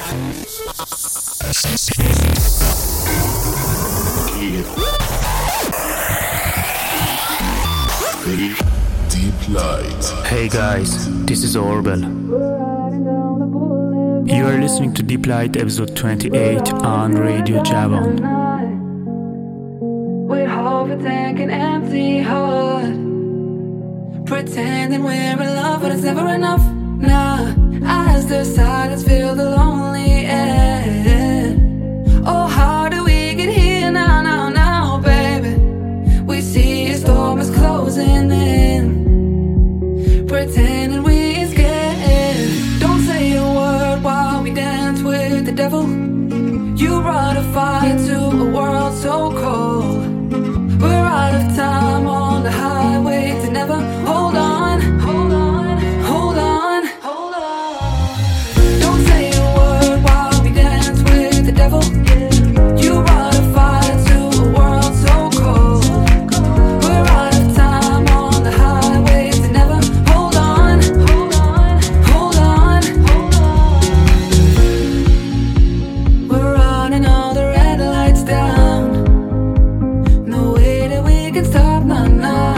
Deep Light. Hey guys, this is Orbel. You are listening to Deep Light episode 28 on Radio Javon. We hold a tank an empty heart, pretending we're in love, but it's never enough. Nah, as the silence fill the lonely air. Oh, how do we get here now, now, now, baby? We see a storm is closing in, pretending we ain't scared. Don't say a word while we dance with the devil. You brought a fire to a world so cold. We're out of time on the highway to never. Hold on, hold on, hold on, hold on. Don't say a word while we dance with the devil. You brought a fire to a world so cold. We're out of time on the highway to never. Hold on, hold on, hold on, hold on. We're running all the red lights down. No way that we can stop, nah, nah.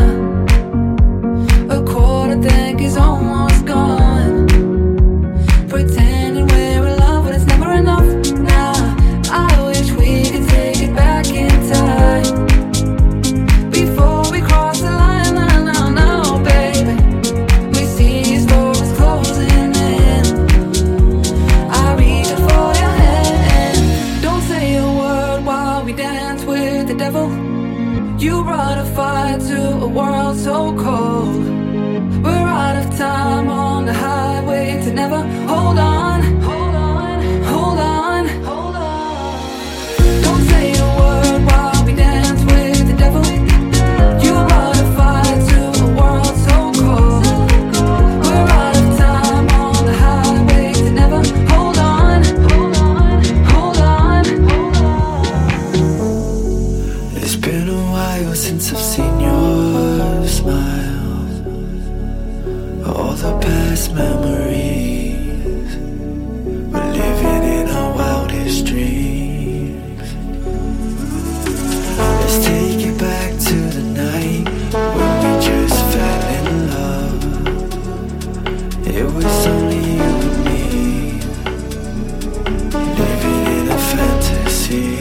A quarter tank is almost gone, pretending we're in love, but it's never enough. Nah, I wish we could take it back in time, before we cross the line. Nah, nah, nah, baby. We see stores closing in. I reach out for your hand. Don't say a word while we dance with the devil. You brought a fire to a world so cold. We're out of time on the highway to never. Hold on, hold on, hold on, hold on. Don't say a word while we dance with the devil. You brought a fire to a world so cold. We're out of time on the highway to never. Hold on, hold on, hold on, hold on. It's been a while since I've seen your smile. All the past memories, we're living in our wildest dreams. Let's take it back to the night when we just fell in love. It was only you and me, living in a fantasy.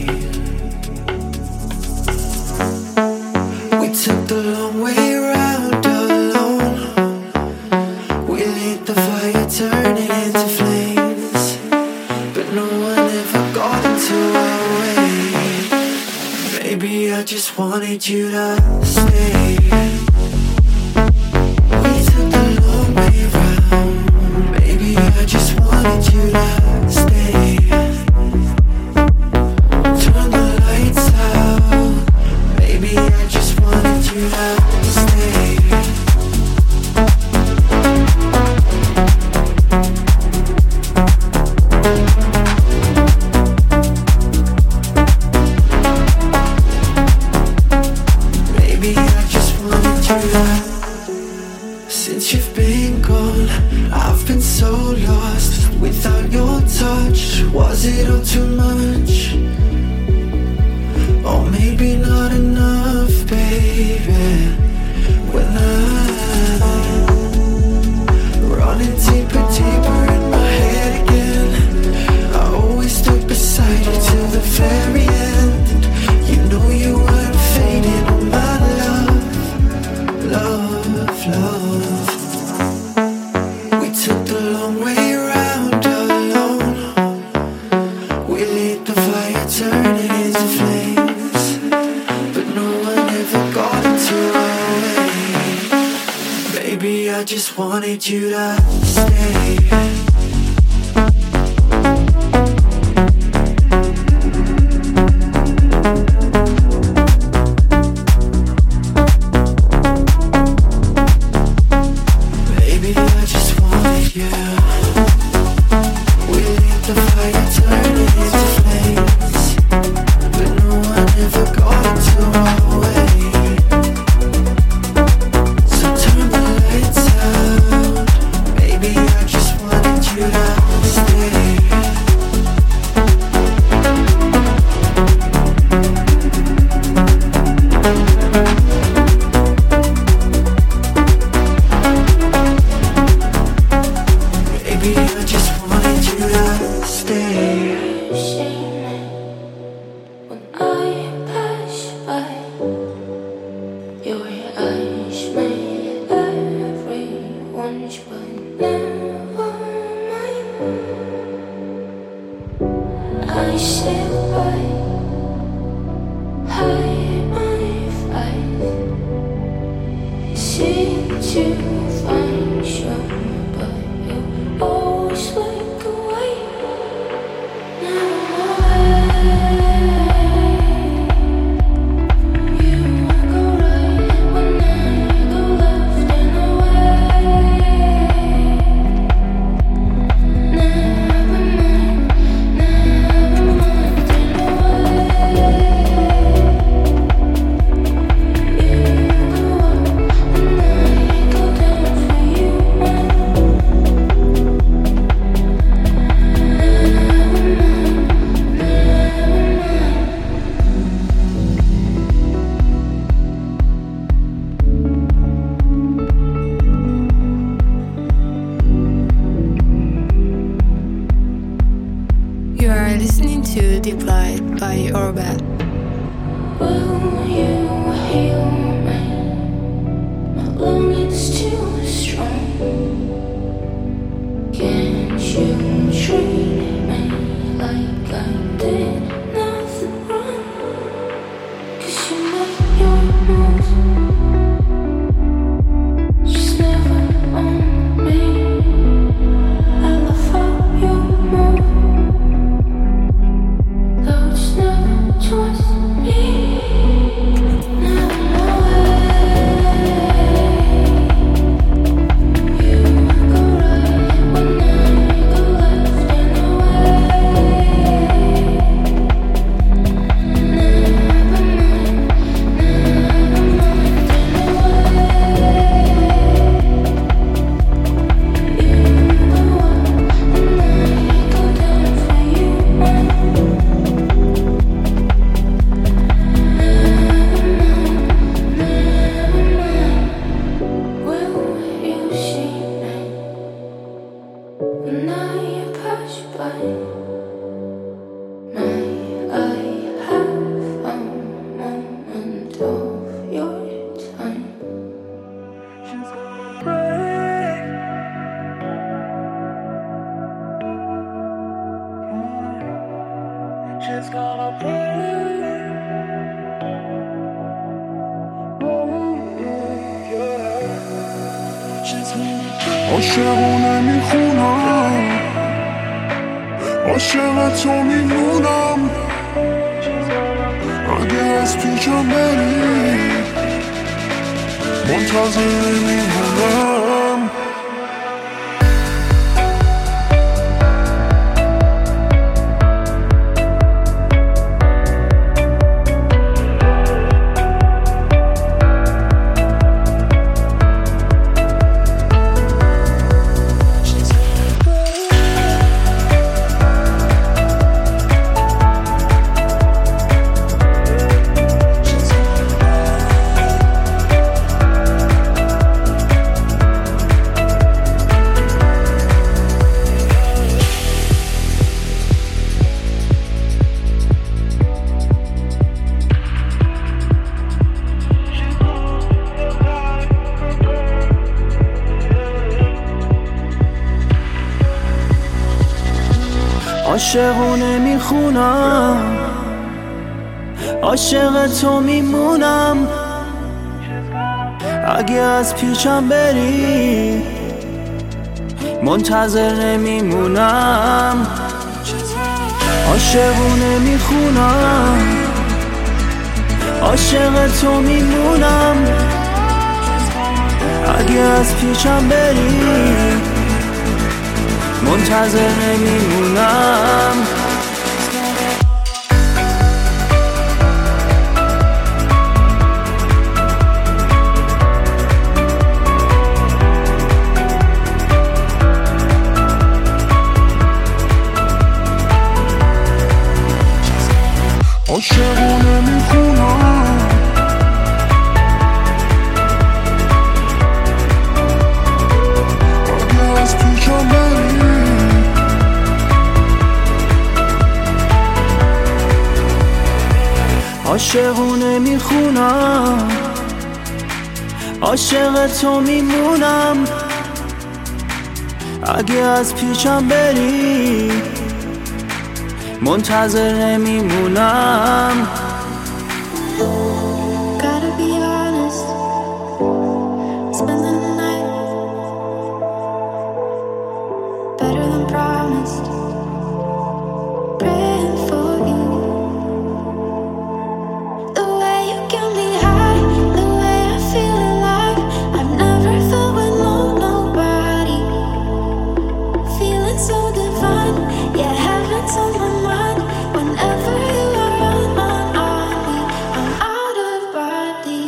We took the long way around alone. We lit the fire, turning into flames, but no one ever got into our way. Maybe I just wanted you to stay. We took the long way around. Maybe I just wanted you to stay. Turn the lights out. Maybe I just wanted you to stay. Maybe I just wanted you to. Since you've been gone, I've been so lost without your touch. Was it all too much? Or maybe not enough, baby. When I'm running deeper, deeper in my head again, I always stood beside you till the very end. You know you weren't fading on my love, love, love. We took the long way around alone. We lit the fire, turning into flames, but no one ever got into our way. Baby, I just wanted you to stay. Baby, I just wanted you. We lit the fire, turning into flames, but no one ever got into our way. So turn the lights out. Baby, I just wanted you Baby, I just wanted you to stay. عاشقونه میخونم عاشق تو میمونم اگه از پیچم بری منتظر میمونم عاشقونه میخونم عاشق تو میمونم اگه از پیچم بری منتظر نمیمونم عاشقونه میخونم عاشق تو میمونم اگه از پیچم بری منتظر نمیمونم عاشقونه میخونم اگه از پیچم بری عاشقونه میخونم، عاشق تو میمونم. اگه از پیشم بری منتظر نمیمونم. Gotta be honest, spending the night better than promised, praying for you. The way you get me high, the way I feel alive, I've never felt with nobody. Feeling so divine, yeah, heaven's on my mind. Whenever you are on me, I'm out of body.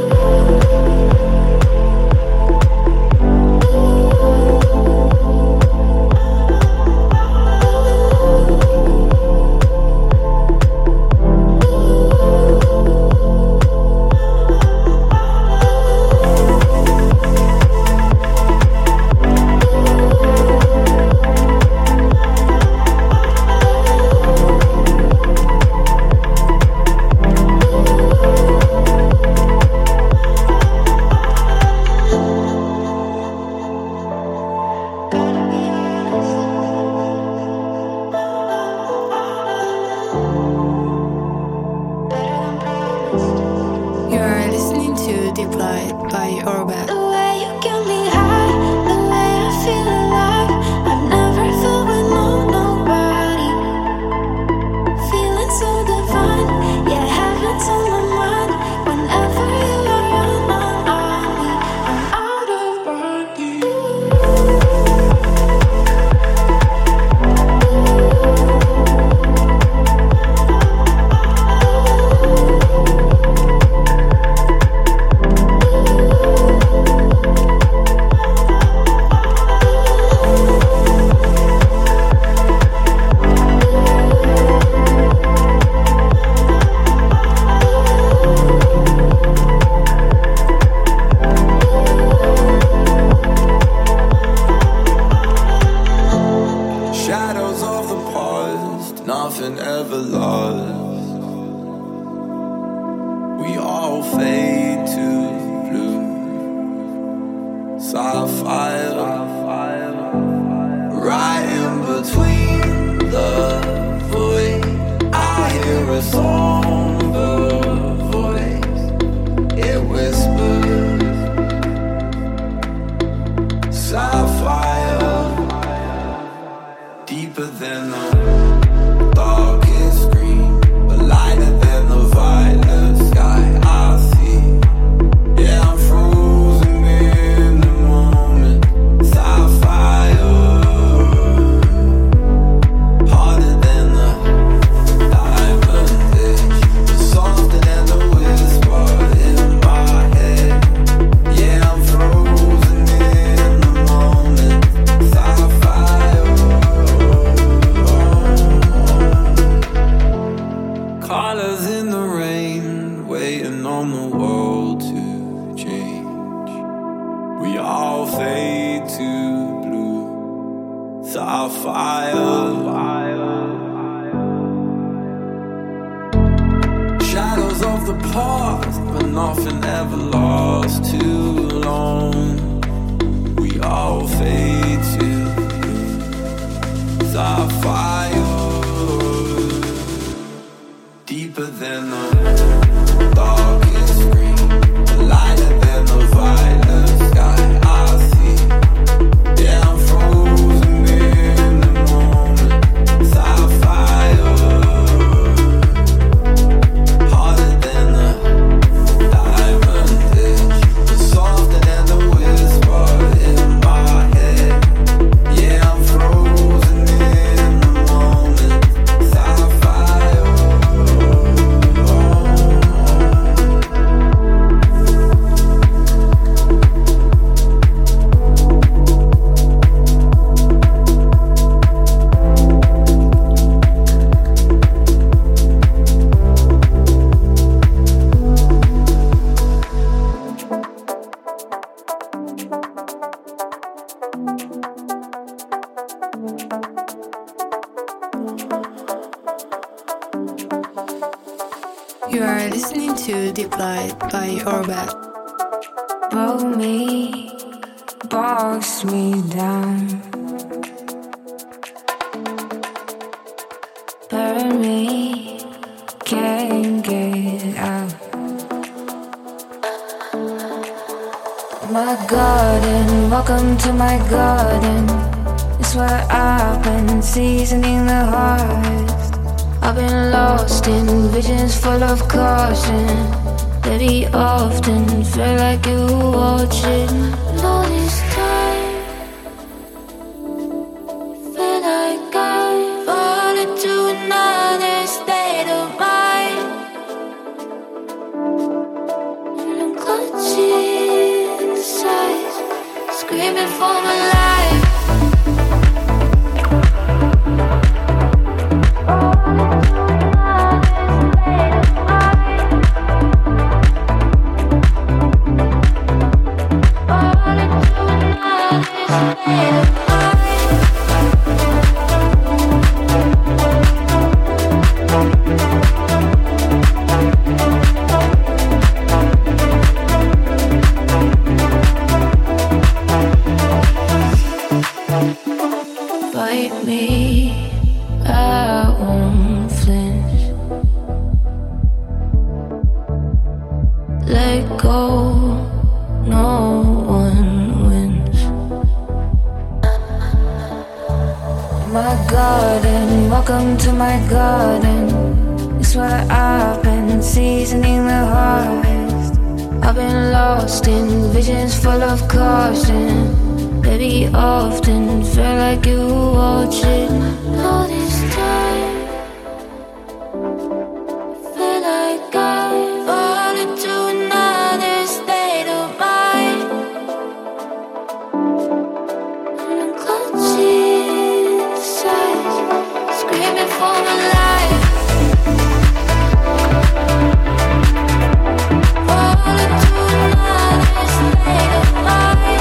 You're listening to Deep Light by Orbit. The way you get me high, the way I feel alive, I've never felt with nobody. Feeling so divine, yeah, heaven's on my mind. Whenever you are on me, I'm out of body. Shadows of the past, nothing ever lost. We all fade to blue. Sapphire, right in between the void. I hear a somber voice. It whispers, sapphire. Deeper than the darkest green, but lighter than the violet sky. I see, yeah, I'm frozen in the moment. Sapphire, harder than the diamond edge, softer than the whisper in my head. Yeah, I'm frozen in the moment. Sapphire. Colors in the rain, waiting on the world to change. We all fade to blue. Sapphire. Shadows of the past, but nothing ever lasts too long. We all fade to blue. Sapphire. Deeper than the darkest green, lighter than the violet sky. I see, yeah, I'm frozen in the moment. Sapphire, harder than the diamond edge, softer than the whisper in my head. Yeah, I'm frozen in the moment. Sapphire. You are listening to Deep Light by Orbit. Broke me, box me down, burn me, can't get out. My garden, welcome to my garden. It's where I've been seasoning the harvest. I've been lost in visions full of caution. Very often feel like you were watching. All this time, feel like I've fallen into another state of mind. And I'm clutching the sides, screaming for my life. Bite me, I won't flinch. Let go, no one wins. My garden, welcome to my garden. It's where I've been seasoning the harvest. I've been lost in visions full of caution. Very often feel like you were watching. All this time, feel like I've fallen into another state of mind. And I'm clutching the sides, screaming for my life. Fall into another state of mind.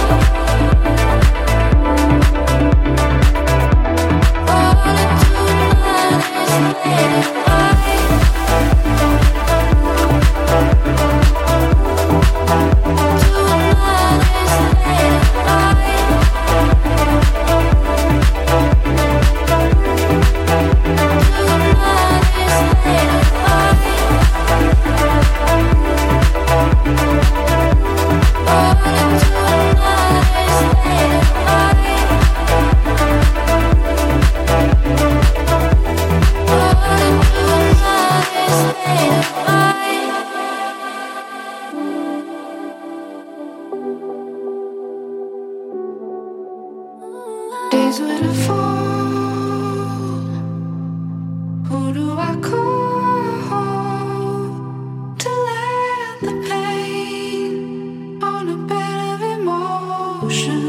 Days when I fall, who do I call to let the pain on a bed of emotion?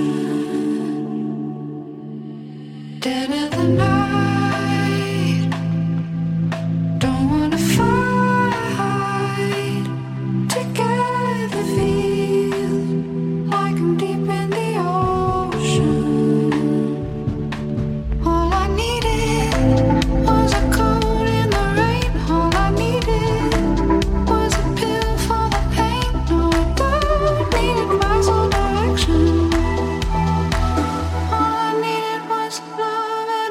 Dead of the night, don't wanna fight. Together feel like I'm deep in the ocean. All I needed was a coat in the rain. All I needed was a pill for the pain. No, I don't need advice or direction. All I needed was love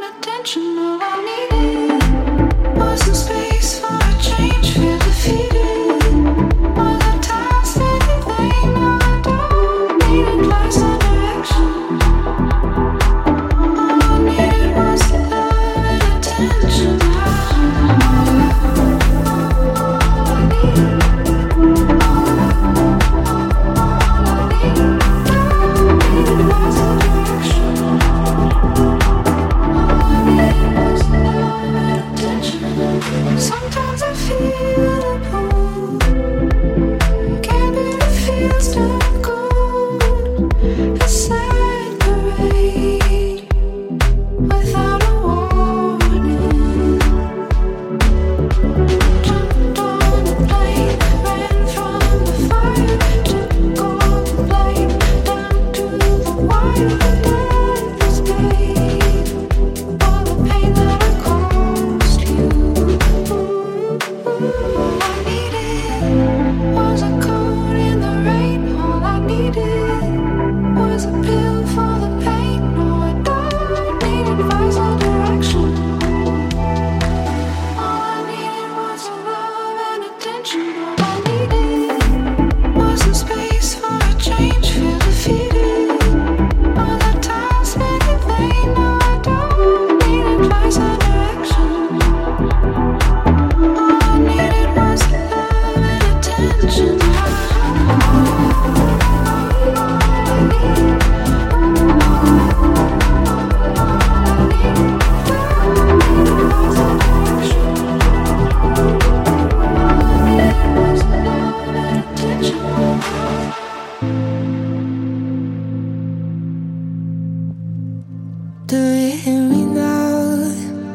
Do you hear me now?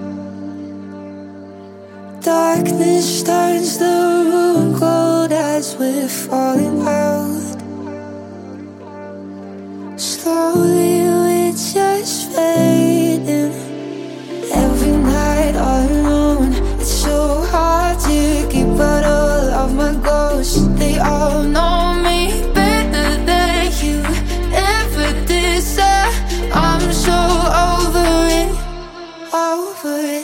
Darkness turns the room cold as we're falling out. Slowly we're just fading. Every night all alone, it's so hard to keep out all of my ghosts. They all know me better than you ever did, sir. I'm so over it, over it.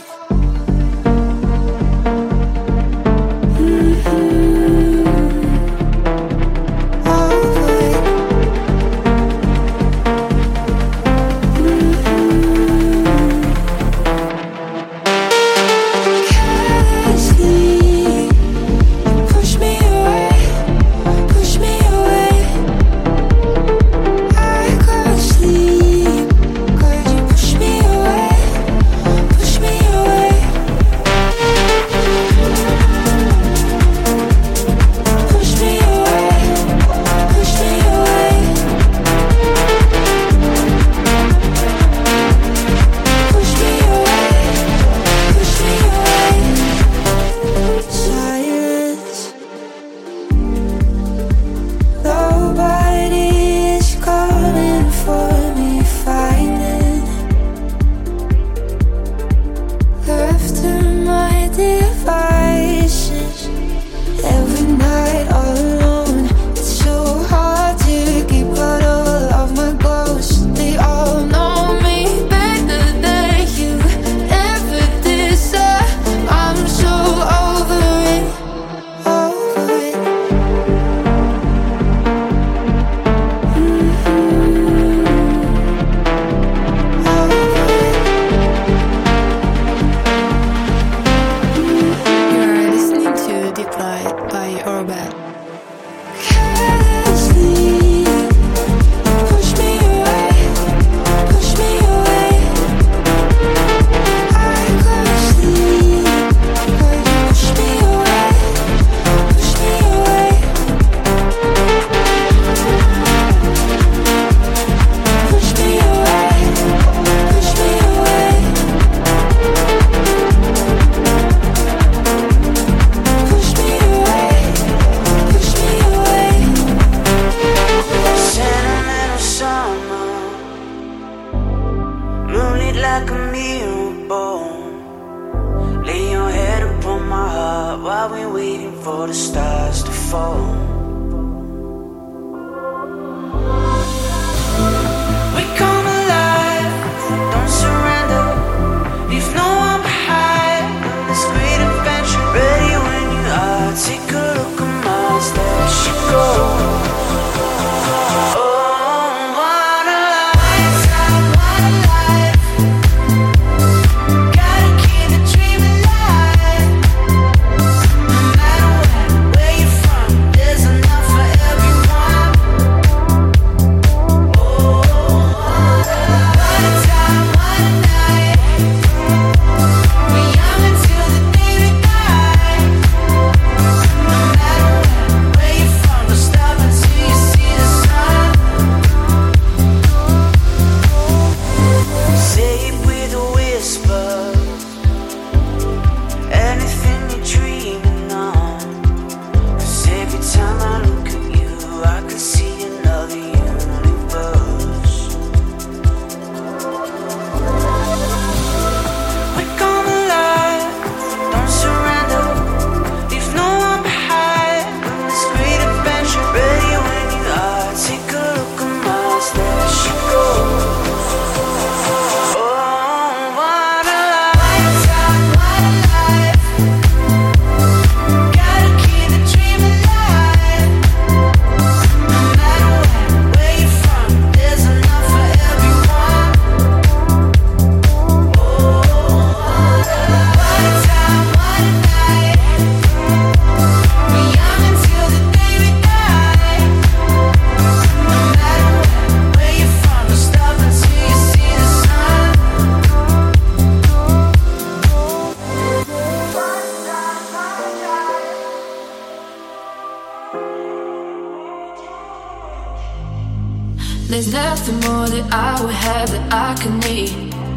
There's nothing more that I would have that I could need.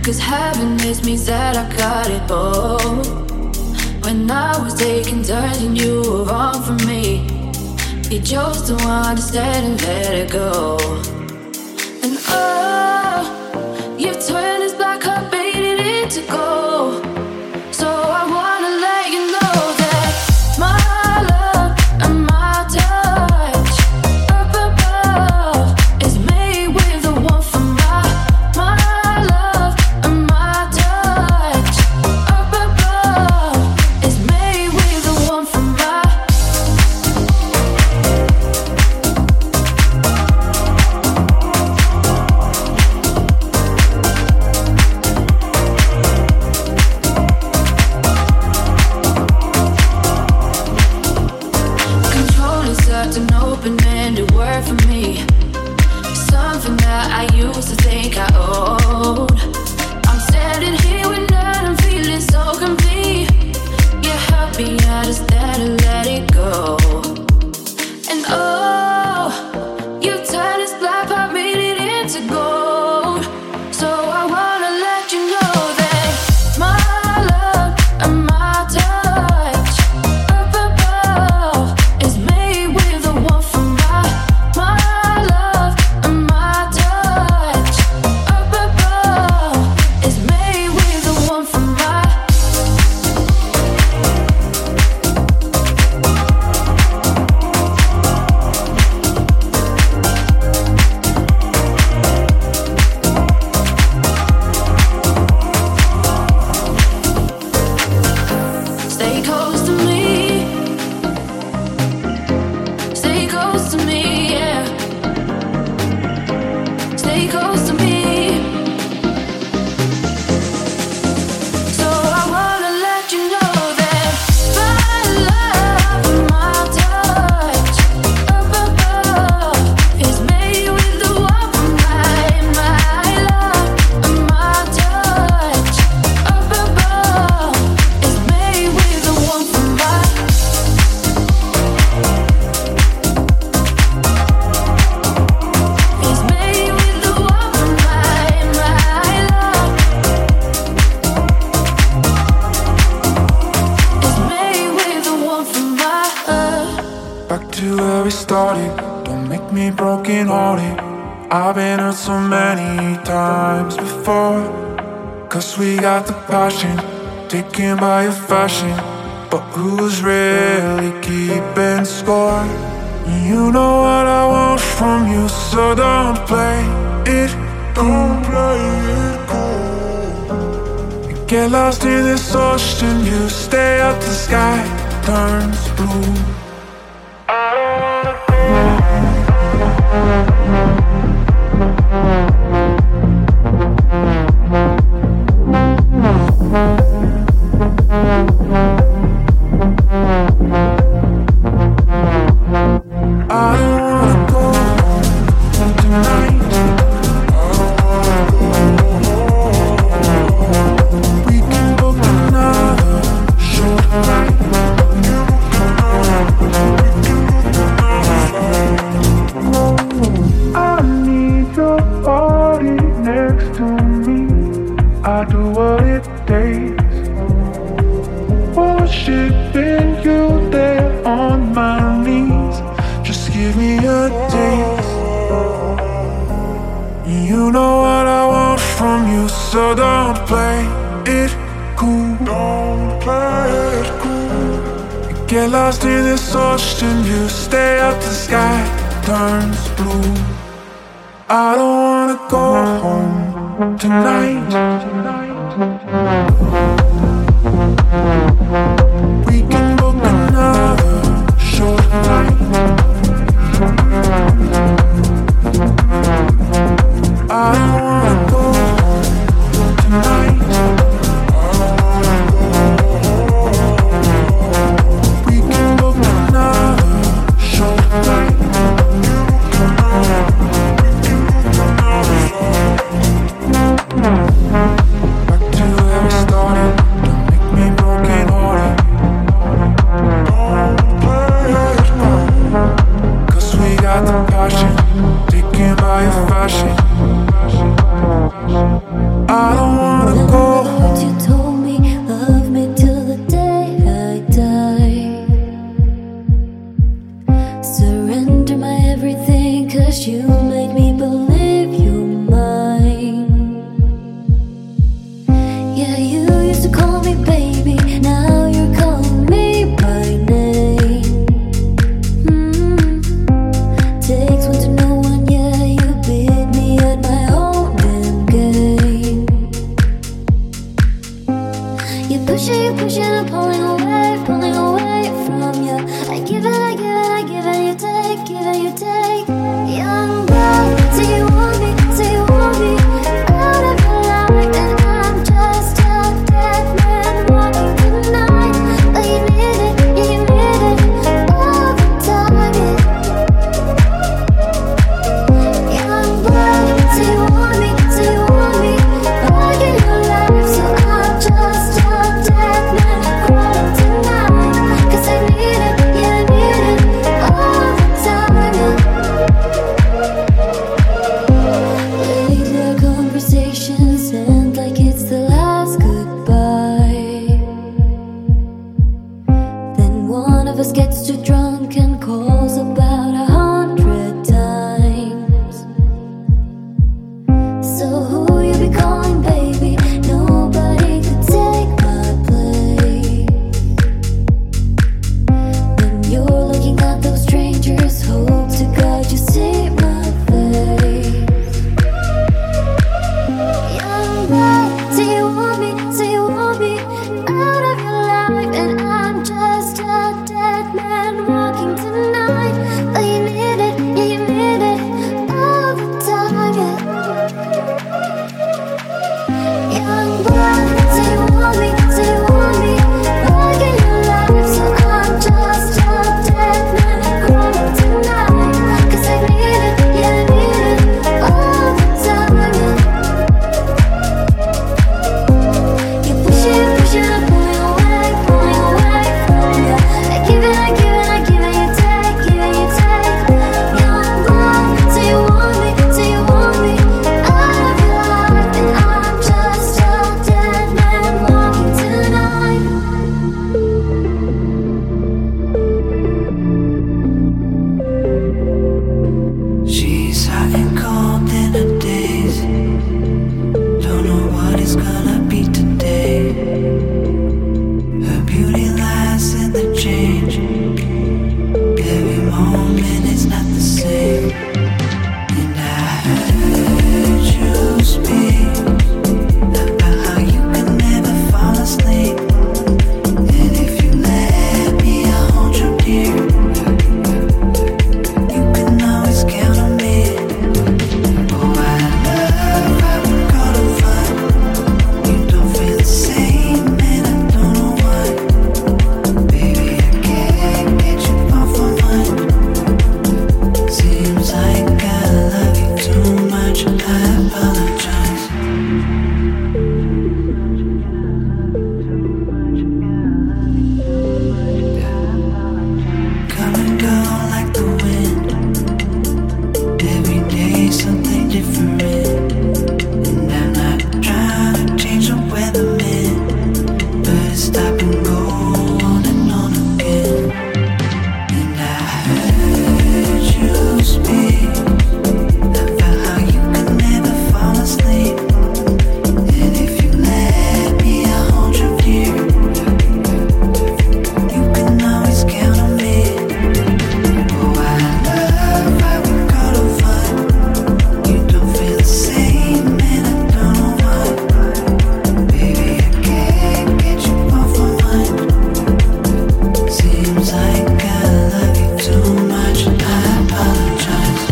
'Cause happiness means that I got it all. When I was taking turns and you were wrong for me, you chose to understand and let it go. And oh, you've turned this black heart, made it into gold. So I wanna let you know that my love and my touch up above is made with the one from my love and my touch up above is made with the one from my. Control is such an open-ended word for me. Something that I used to think I owed. I'm standing here with none, I'm feeling so complete. You help me understand and let it go. And oh, you turned this black heart, made it into gold. So I wanna let you know that my love and my touch up above is made with the one from my love and my touch up above is made with the one from my. Stay close to me. Stay close to me, yeah. Stay close to me. So I wanna let you know that my love and my touch up above is made with the one from my love and my touch up above is made with the one from my. Is made with the one from my love. Is made with the one from my. Back to where we started. Don't make me broken hearted. I've been hurt so many times before. 'Cause we got the passion, taken by your fashion. But who's really keeping score? You know what I want from you, so don't play it. Don't play it cool. You get lost in this ocean, you stay up, the sky turns blue. I don't wanna go. I don't wanna go home tonight. We can book another short night. I need your body next to me. I do what it takes. Worshipping you there on my knees. Just give me a taste. You know what I want from you, so don't play it cool. Don't play it cool. You get lost in this ocean, you stay up, the sky turns blue. I don't wanna go home tonight. We can book another short night. I don't wanna go home tonight. We can book another short night. Back to where we started. Don't make me pushing and pulling away from you. I give it, I give it, I give it, you take, give it, you take. Young blood, do you want me, do you want me out of your life? And I'm just a dead man walking tonight. But you need it, yeah, you need it all the time, yeah. Young blood, do you want me, do you want me back in your life? So I'm just a dead man crying tonight. 'Cause I need it, yeah, I need it all the time, yeah. Lately our conversations end like it's the last goodbye. Then one of us gets too drunk and calls about 100 times. So who you be calling, baby? Nobody could take my place. When you're looking at those strangers, hope to God you see my face. Young blood, do you want me, do you want me out of your life? And I'm just a dead man walking tonight. But you need it, yeah, you need it all the time, yeah. Young blood, do you want me, do you want me back in your life? So I'm just a dead man crying tonight. 'Cause I need it, yeah, I need it all the time, yeah. You push it and pulling away from you. I give it, I give it, I give it, you take, give it, you take. Young blood, do you want me, do you want me out of your life? And I'm just a dead man walking tonight. She's hot and cold in her days. Don't know what it's gonna be today. Her beauty lies in the change. Every moment is not the same. And I heard you speak about how you could never fall asleep. And if you let me, I'll hold you dear. You can always count on me. Oh, I love how we go to fun. You don't feel the same, and I don't know why. Baby, I can't get you off my mind. Seems like I love you too much. I apologize. Come and go like the wind. Every day something different. And I'm not trying to change the weatherman, but it's stop and go on and on again. And I heard you speak about how you could never fall asleep. And if you let me, I'll hold you dear. You can always count on me. Oh, I love how we go to fun. You don't feel the same, and I don't know why. Baby, I can't get you off my mind. Seems like I love you too much. I apologize.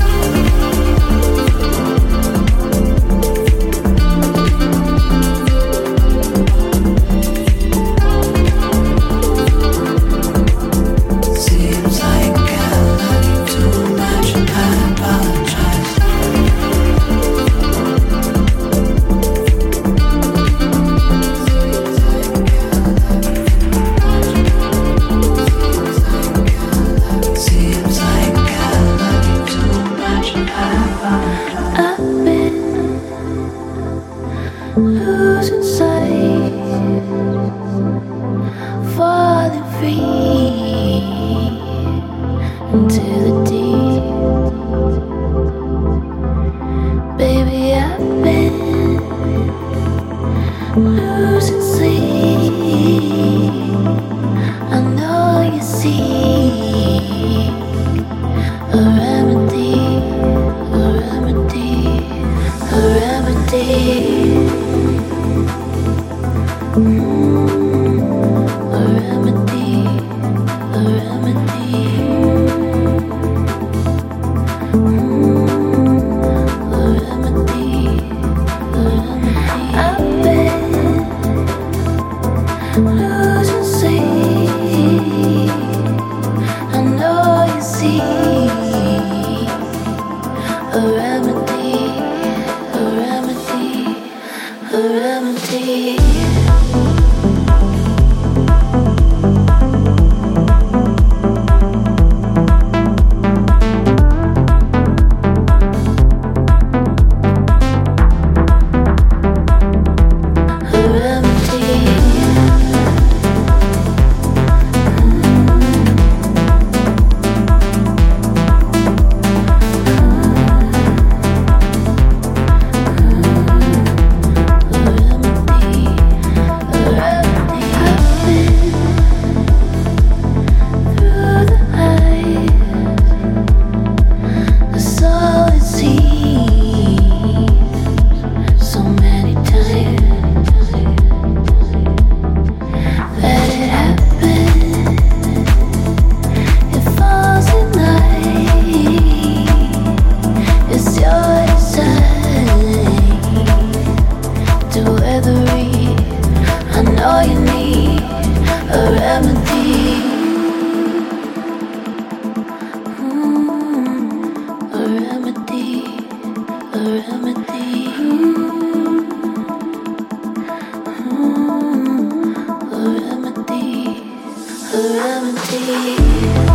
Seems like I love you too much. I apologize. Seems like I love you too much. I apologize. I've been losing sight, falling free into the deep. Baby, I've been losing sleep. I know you see a remedy, a remedy, a remedy. remedy.